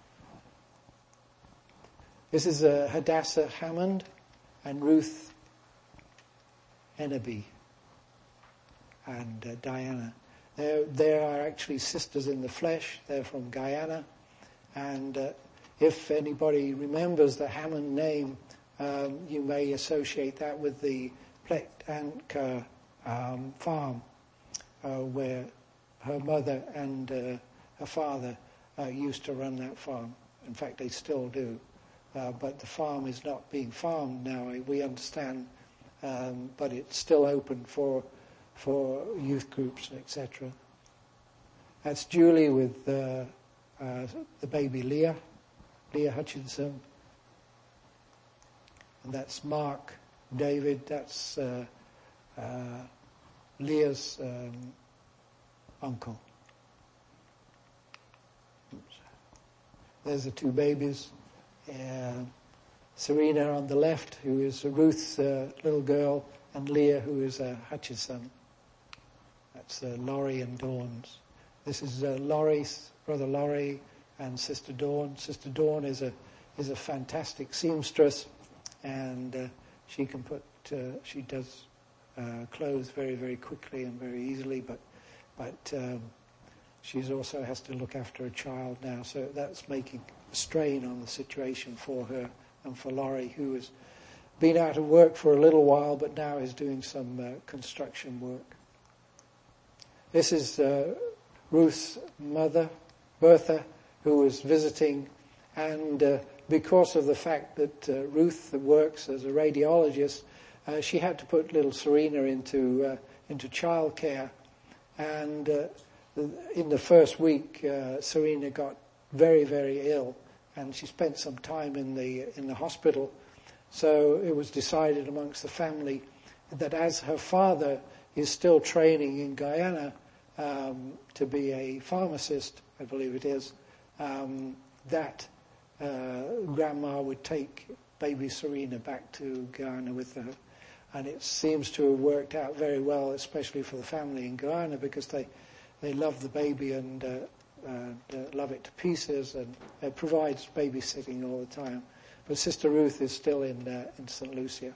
This is Hadassah Hammond and Ruth Ennerby and Diana. They are actually sisters in the flesh. They're from Guyana. And if anybody remembers the Hammond name, you may associate that with the Plechtangka farm, where her mother and her father used to run that farm. In fact, they still do. But the farm is not being farmed now, we understand, but it's still open for youth groups, etc. That's Julie with the baby Leah Hutchinson. And that's Mark David, that's Leah's uncle. Oops. There's the two babies. Serena on the left, who is Ruth's little girl, and Leah, who is Hutchison. That's Laurie and Dawn's. This is Laurie's, brother Laurie, and Sister Dawn. Sister Dawn is a fantastic seamstress, and she does clothes very, very quickly and very easily, but she also has to look after a child now, so that's making a strain on the situation for her and for Laurie, who has been out of work for a little while, but now is doing some construction work. This is Ruth's mother, Bertha, who was visiting, and because of the fact that Ruth works as a radiologist, she had to put little Serena into childcare, and in the first week, Serena got very, very ill, and she spent some time in the hospital. So it was decided amongst the family that as her father is still training in Guyana to be a pharmacist, I believe it is, that Grandma would take baby Serena back to Guyana with her. And it seems to have worked out very well, especially for the family in Guyana, because they love the baby and love it to pieces, and it provides babysitting all the time. But Sister Ruth is still in St. Lucia.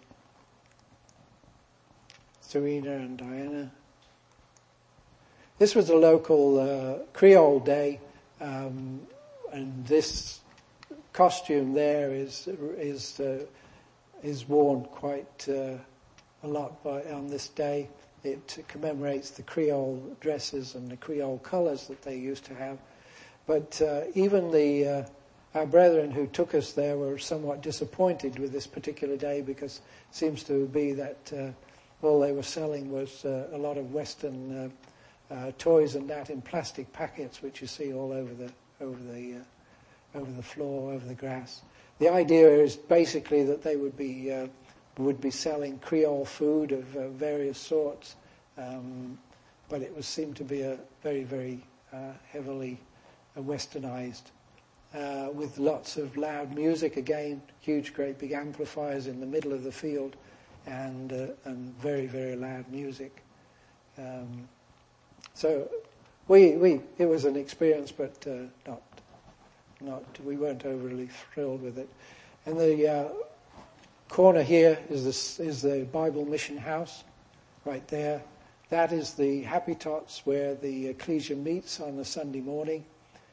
Serena and Diana. This was a local Creole day, and this costume there is worn quite a lot on this day. It commemorates the Creole dresses and the Creole colours that they used to have. But even our brethren who took us there were somewhat disappointed with this particular day, because it seems to be that all they were selling was a lot of Western toys and that in plastic packets, which you see all over the floor, over the grass. The idea is basically that they would be selling Creole food of various sorts, but it seemed to be a very, very heavily westernized, with lots of loud music again, huge, great big amplifiers in the middle of the field, and very, very loud music. So it was an experience, but we weren't overly thrilled with it. And the corner here is the Bible Mission House, right there. That is the Happy Tots, where the ecclesia meets on a Sunday morning.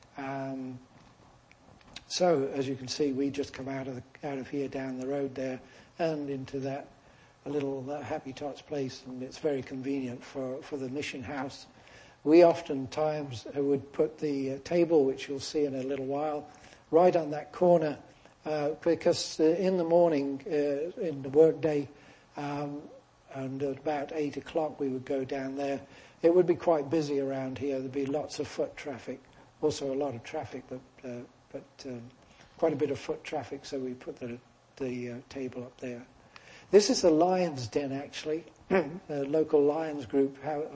So as you can see, we just come out of here down the road there and into that little Happy Tots place, and it's very convenient for the mission house. We oftentimes would put the table, which you'll see in a little while, right on that corner, because in the morning, in the work day, and at about 8 o'clock we would go down there. It would be quite busy around here. There'd be lots of foot traffic, also a lot of traffic, but quite a bit of foot traffic, so we put the table up there. This is the Lions Den, actually. The local Lions group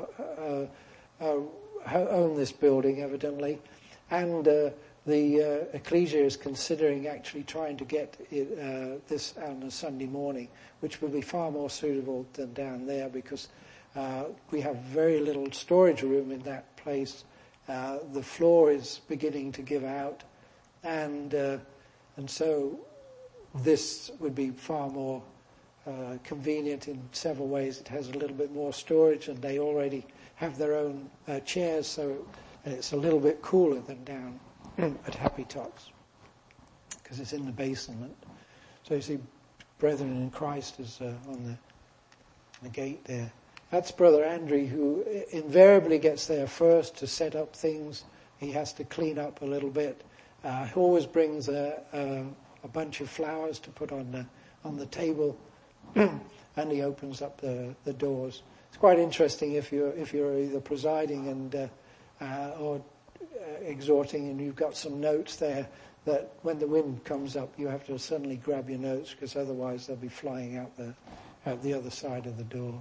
own this building, evidently, and the ecclesia is considering actually trying to get this on a Sunday morning, which would be far more suitable than down there, because We have very little storage room in that place. The floor is beginning to give out, and so this would be far more convenient in several ways. It has a little bit more storage, and they already have their own chairs, so it's a little bit cooler than down at Happy Tots, because it's in the basement. So you see, Brethren in Christ is on the gate there. That's Brother Andrew, who invariably gets there first to set up things. He has to clean up a little bit. He always brings a bunch of flowers to put on the table, and he opens up the doors. It's quite interesting if you're either presiding and or exhorting, and you've got some notes there, that when the wind comes up, you have to suddenly grab your notes, because otherwise they'll be flying out the other side of the door.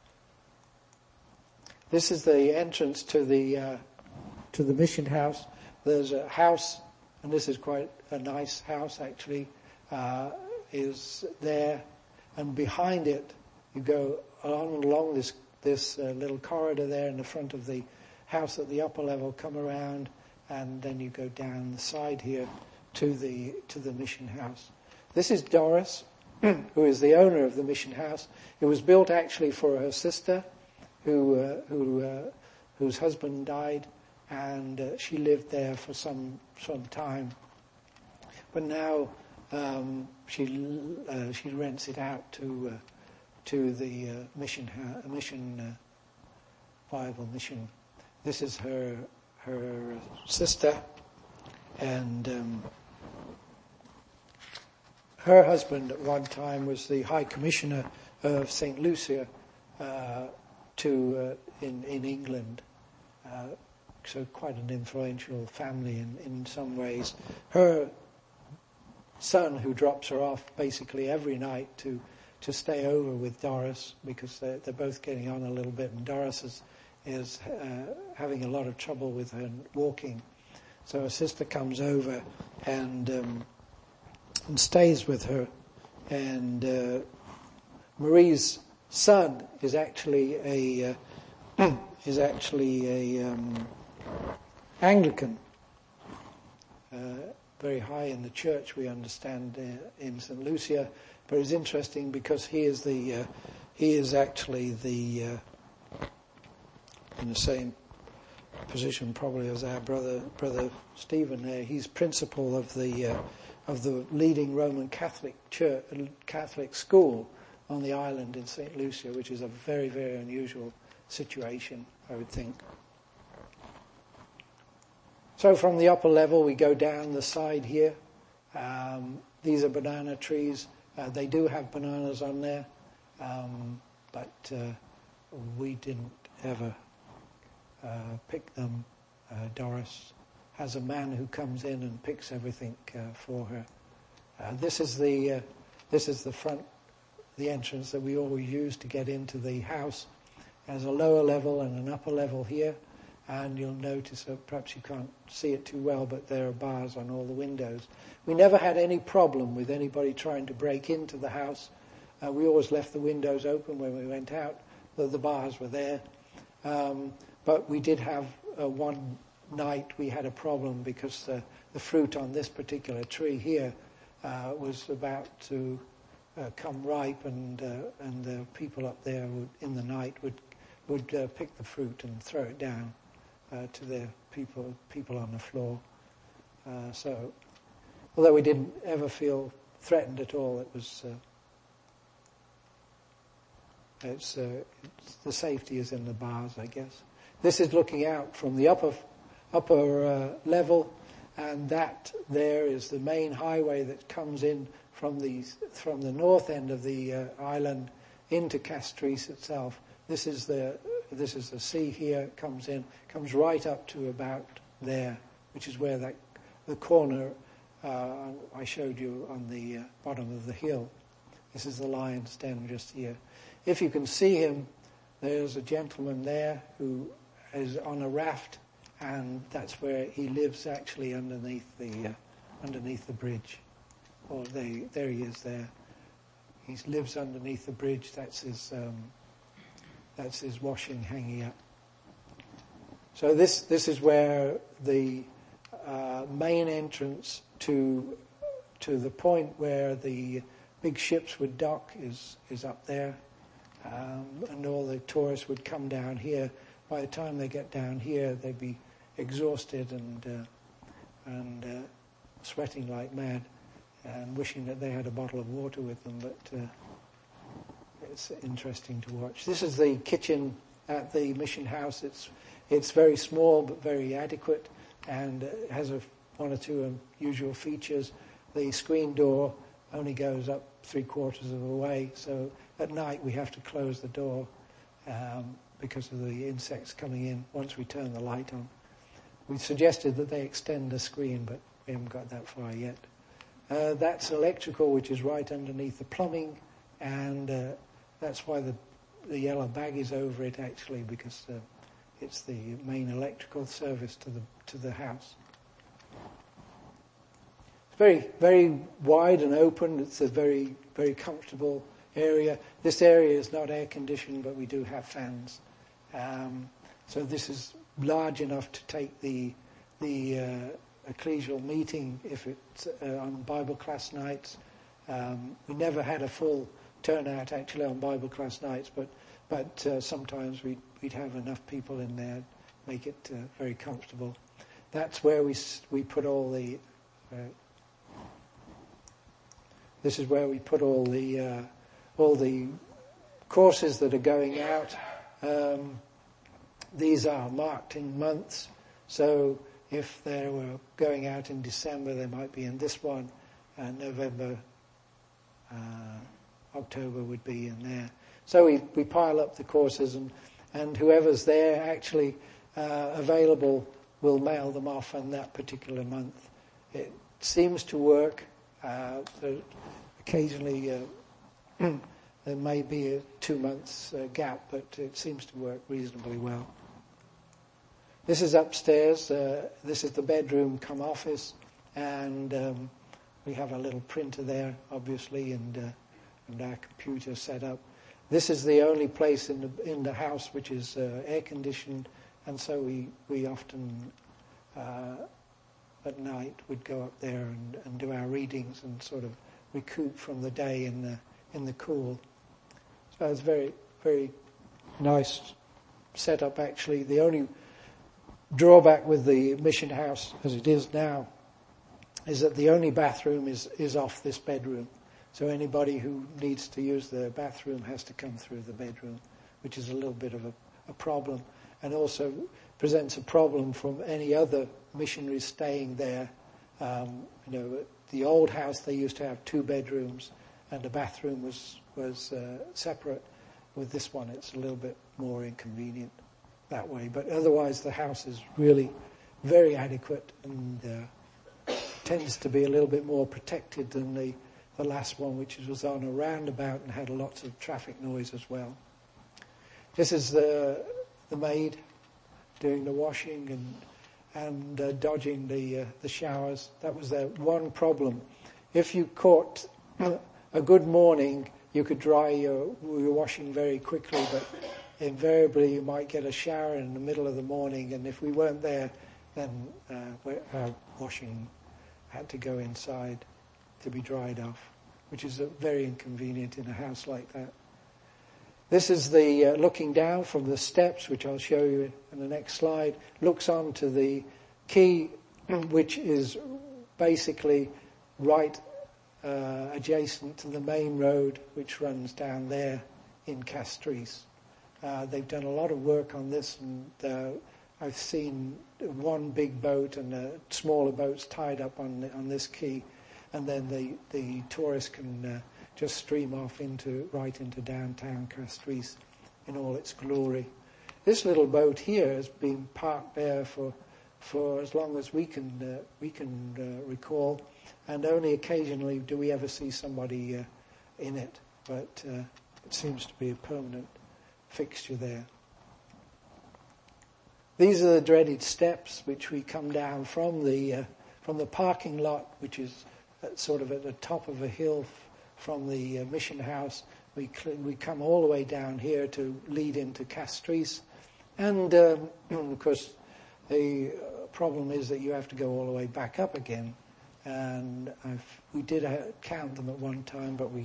This is the entrance to the mission house. There's a house, and this is quite a nice house actually, is there, and behind it you go along this little corridor there in the front of the house at the upper level, come around, and then you go down the side here to the mission house. This is Doris, who is the owner of the mission house. It was built actually for her sister, whose husband died, and she lived there for some time. But now she rents it out to the mission Bible mission. This is her sister, and her husband at one time was the High Commissioner of St. Lucia in England. So quite an influential family in some ways. Her son, who drops her off basically every night to stay over with Doris, because they're both getting on a little bit, and Doris is having a lot of trouble with her walking. So her sister comes over and stays with her, and Marie's son is actually a Anglican, very high in the church, we understand, in St. Lucia. But it's interesting because he is actually in the same position probably as our brother Stephen there. He's principal of the leading Roman Catholic church, Catholic school on the island in St. Lucia, which is a very, very unusual situation, I would think. So from the upper level we go down the side here. These are banana trees. They do have bananas on there, but we didn't ever pick them. Doris has a man who comes in and picks everything for her. This is the front, the entrance that we always use to get into the house. There's a lower level and an upper level here, and you'll notice that perhaps you can't see it too well, but there are bars on all the windows. We never had any problem with anybody trying to break into the house. We always left the windows open when we went out. The bars were there. But we did have one night we had a problem because the fruit on this particular tree here was about to come ripe, and the people up there in the night would pick the fruit and throw it down to their people on the floor. So, although we didn't ever feel threatened at all, it was the safety is in the bars, I guess. This is looking out from the upper level, and that there is the main highway that comes in from the north end of the island into Castries itself. This is the sea here, comes right up to about there, which is where the corner I showed you on the bottom of the hill. This is the Lion's Den just here. If you can see him, there's a gentleman there who is on a raft, and that's where he lives actually underneath the bridge. Oh, there he is there. He lives underneath the bridge. That's his That's his washing hanging up. So this is where the main entrance to the point where the big ships would dock is up there, and all the tourists would come down here. By the time they get down here, they'd be exhausted and sweating like mad, and wishing that they had a bottle of water with them. But it's interesting to watch. This is the kitchen at the mission house. It's very small but very adequate, and it has one or two unusual features. The screen door only goes up 3/4 of the way, so at night we have to close the door because of the insects coming in once we turn the light on. We suggested that they extend the screen, but we haven't got that far yet. That's electrical, which is right underneath the plumbing, and that's why the yellow bag is over it, actually, because it's the main electrical service to the house. It's very, very wide and open. It's a very, very comfortable area. This area is not air conditioned, but we do have fans. So this is large enough to take the ecclesial meeting if it's on Bible class nights. We never had a full turnout actually on Bible class nights, but sometimes we'd have enough people in there, make it very comfortable. That's where we put all the. This is where we put all the courses that are going out. These are marked in months, so if they were going out in December, they might be in this one, and November, October would be in there. So we pile up the courses, and whoever's there actually available will mail them off on that particular month. It seems to work. Occasionally there may be a 2 months gap, but it seems to work reasonably well. This is upstairs. This is the bedroom come office, and we have a little printer there, obviously, and our computer set up. This is the only place in the house which is air conditioned, and so we often at night would go up there and do our readings and sort of recoup from the day in the cool. So it's very, very nice setup. Actually, the only drawback with the mission house as it is now is that the only bathroom is off this bedroom. So anybody who needs to use the bathroom has to come through the bedroom, which is a little bit of a problem, and also presents a problem from any other missionaries staying there. The old house, they used to have 2 bedrooms, and the bathroom was separate. With this one, it's a little bit more inconvenient that way. But otherwise, the house is really very adequate and tends to be a little bit more protected than the last one, which was on a roundabout and had lots of traffic noise as well. This is the maid doing the washing and dodging the showers. That was their one problem. If you caught a good morning, you could dry your washing very quickly, but invariably you might get a shower in the middle of the morning, and if we weren't there, then our washing had to go inside to be dried off, which is very inconvenient in a house like that. This is the looking down from the steps, which I'll show you in the next slide. Looks on to the quay, which is basically right adjacent to the main road, which runs down there in Castries. They've done a lot of work on this, and I've seen one big boat and smaller boats tied up on this quay, and then the tourists can just stream off right into downtown Castries in all its glory. This little boat here has been parked there for as long as we can recall, and only occasionally do we ever see somebody in it, but it seems to be a permanent fixture there. These are the dreaded steps which we come down from the parking lot, which is sort of at the top of a hill from the mission house, We come all the way down here to lead into Castries. And, of course, the problem is that you have to go all the way back up again. And we did count them at one time, but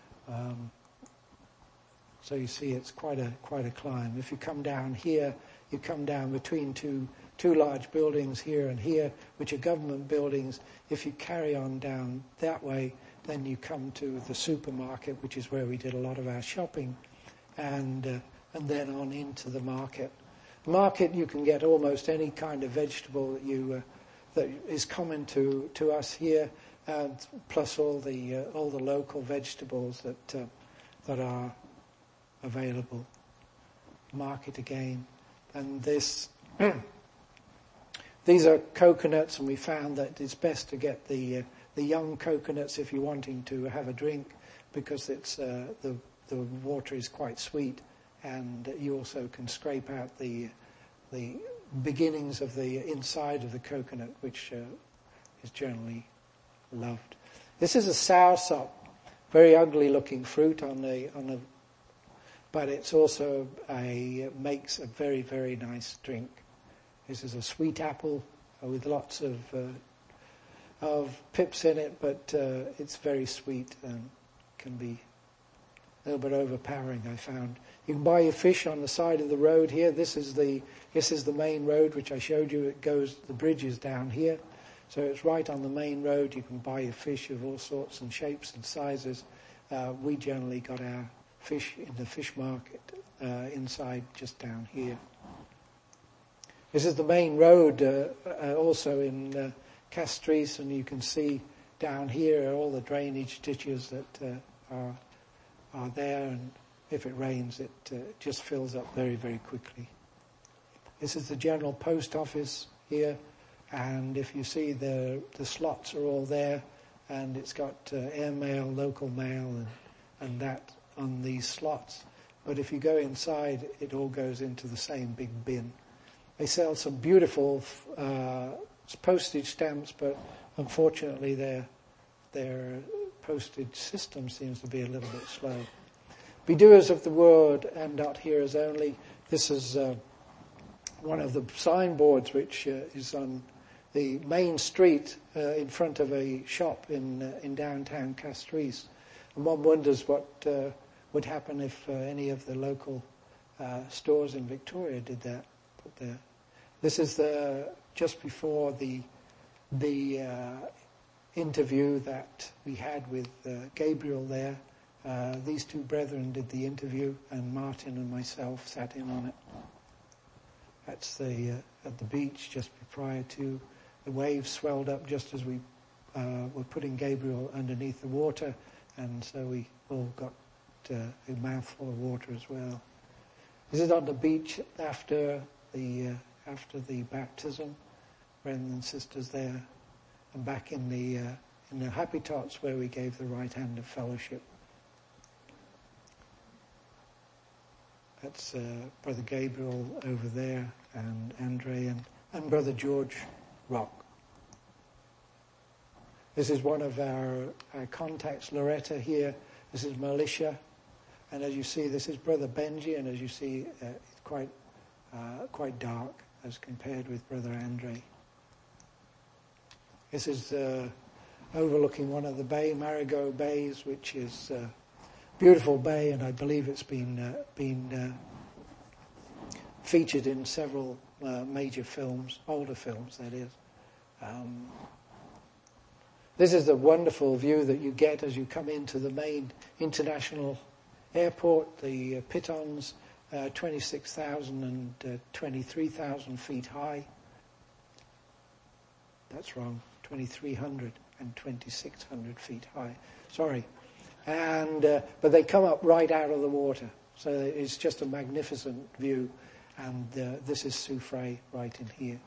so you see it's quite a climb. If you come down here, you come down between two large buildings here and here, which are government buildings. If you carry on down that way, then you come to the supermarket, which is where we did a lot of our shopping, and then on into the market. The market, you can get almost any kind of vegetable that is common to us here, and plus all the local vegetables that are available. Market again, and this. These are coconuts, and we found that it's best to get the young coconuts if you're wanting to have a drink, because it's the water is quite sweet, and you also can scrape out the beginnings of the inside of the coconut, which is generally loved. This is a soursop, very ugly looking fruit but it's also makes a very, very nice drink. This is a sweet apple with lots of pips in it, but it's very sweet and can be a little bit overpowering, I found. You can buy your fish on the side of the road here. This is the main road which I showed you. The bridge is down here, so it's right on the main road. You can buy your fish of all sorts and shapes and sizes. We generally got our fish in the fish market inside just down here. This is the main road also in Castries, and you can see down here all the drainage ditches that are there, and if it rains it just fills up very, very quickly. This is the general post office here, and if you see the slots are all there, and it's got airmail, local mail and that on these slots. But if you go inside, it all goes into the same big bin. They sell some beautiful postage stamps, but unfortunately their postage system seems to be a little bit slow. Be doers of the word and not hearers only. This is one of the signboards which is on the main street in front of a shop in downtown Castries. And one wonders what would happen if any of the local stores in Victoria did that. Put there. This is just before the interview that we had with Gabriel there. These two brethren did the interview, and Martin and myself sat in on it. That's at the beach just prior to. The waves swelled up just as we were putting Gabriel underneath the water, and so we all got a mouthful of water as well. This is on the beach after the baptism, brethren and sisters there, and back in the Happy Tots where we gave the right hand of fellowship. That's Brother Gabriel over there, and Andre and Brother George Rock. This is one of our contacts, Loretta here. This is Militia, and as you see, this is Brother Benji, and as you see, it's quite dark as compared with Brother Andre. This is overlooking one of the bay, Marigot Bays, which is a beautiful bay, and I believe it's been featured in several major films, older films that is. This is the wonderful view that you get as you come into the main international airport, the Pitons, 26,000 and 23,000 feet high. That's wrong, 2,300 and 2,600 feet high. Sorry. And but they come up right out of the water. So it's just a magnificent view. And this is Soufrière right in here.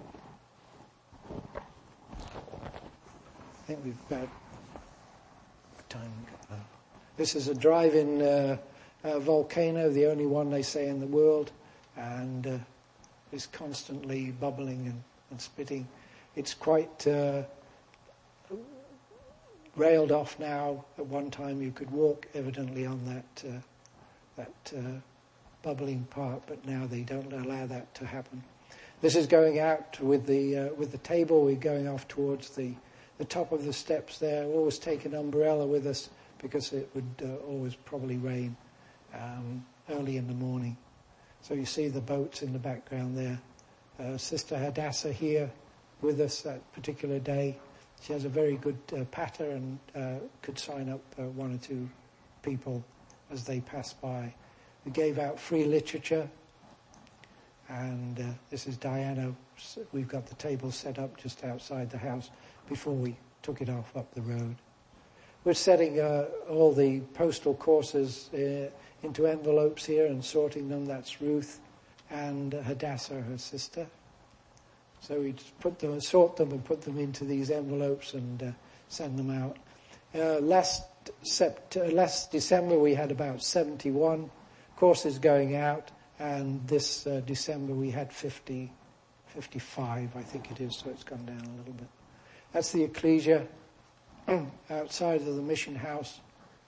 I think we've got time. This is a drive-in volcano, the only one they say in the world, and is constantly bubbling and spitting. It's quite railed off now. At one time you could walk evidently on that bubbling part, but now they don't allow that to happen. This is going out with the table. We're going off towards the top of the steps there. Always take an umbrella with us because it would always probably rain early in the morning. So you see the boats in the background there. Sister Hadassah here with us that particular day. She has a very good patter and could sign up one or two people as they pass by. We gave out free literature, and this is Diana. We've got the table set up just outside the house before we took it off up the road. We're setting all the postal courses into envelopes here and sorting them. That's Ruth and Hadassah, her sister. So we just sort them and put them into these envelopes and send them out. Last December we had about 71 courses going out, and this December we had 55, I think it is, so it's gone down a little bit. That's the ecclesia outside of the mission house.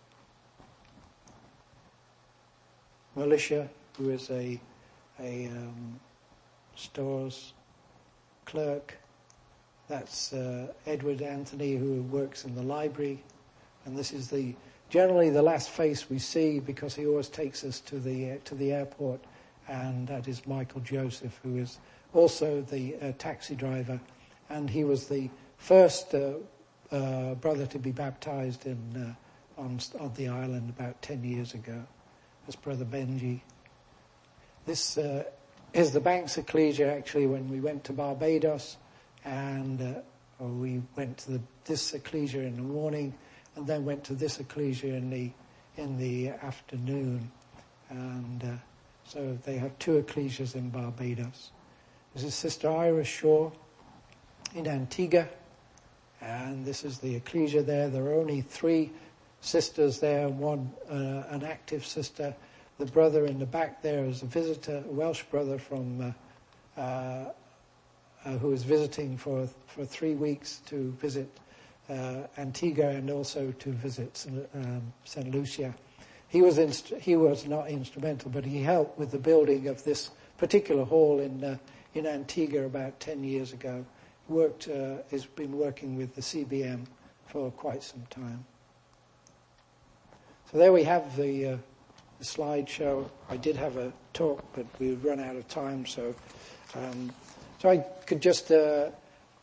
Militia, who is a stores clerk. That's Edward Anthony, who works in the library. And this is generally the last face we see, because he always takes us to the airport. And that is Michael Joseph, who is also the taxi driver. And he was the first brother to be baptized on the island about 10 years ago. That's Brother Benji. This is the Banks Ecclesia, actually, when we went to Barbados. And we went to this ecclesia in the morning, and then went to this ecclesia in the afternoon. And so they have two ecclesias in Barbados. This is Sister Ira Shaw in Antigua, and this is the ecclesia there. There are only 3 sisters there, one an active sister. The brother in the back there is a visitor, a Welsh brother from who is visiting for 3 weeks to visit Antigua and also to visit St. Lucia. He was not instrumental, but he helped with the building of this particular hall in Antigua about 10 years ago. Has been working with the CBM for quite some time. So there we have the slideshow. I did have a talk, but we've run out of time, so I could just sort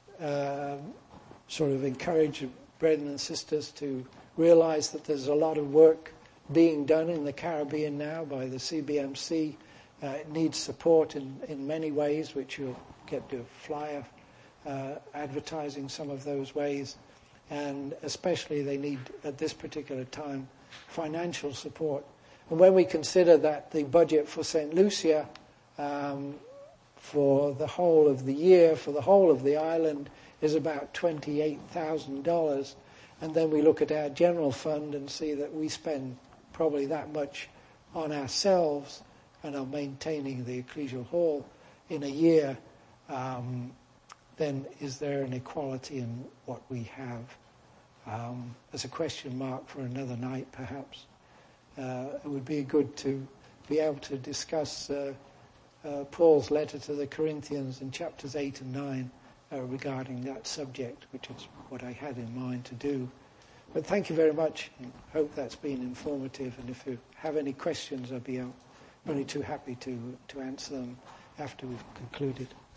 of encourage brethren and sisters to realize that there's a lot of work being done in the Caribbean now by the CBMC. It needs support in many ways, which you'll get to flyer advertising some of those ways. And especially they need, at this particular time, financial support. And when we consider that the budget for St. Lucia for the whole of the year, for the whole of the island, is about $28,000, and then we look at our general fund and see that we spend probably that much on ourselves and on maintaining the ecclesial hall in a year, then is there an equality in what we have? There's a question mark for another night, perhaps. It would be good to be able to discuss Paul's letter to the Corinthians in chapters 8 and 9 regarding that subject, which is what I had in mind to do. But thank you very much, and hope that's been informative. And if you have any questions, I'll be only too happy to answer them after we've concluded.